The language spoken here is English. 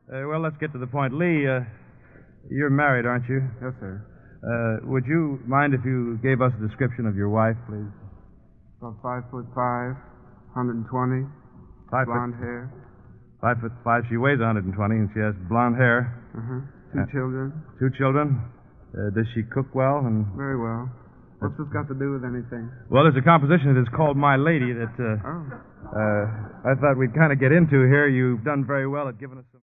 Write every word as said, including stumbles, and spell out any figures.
Uh, well, let's get to the point. Lee, uh, you're married, aren't you? Yes, sir. Uh, would you mind if you gave us a description of your wife, please? About five foot five, one hundred twenty, Five blonde foot, hair. Five foot five. She weighs one hundred twenty, and she has blonde hair. Uh-huh. Two Uh, children. Two children. Uh, does she cook well? And Very well. What's this got to do with anything? well, there's a composition that is called My Lady that uh, Oh. uh, I thought we'd kind of get into here. You've done very well at giving us some.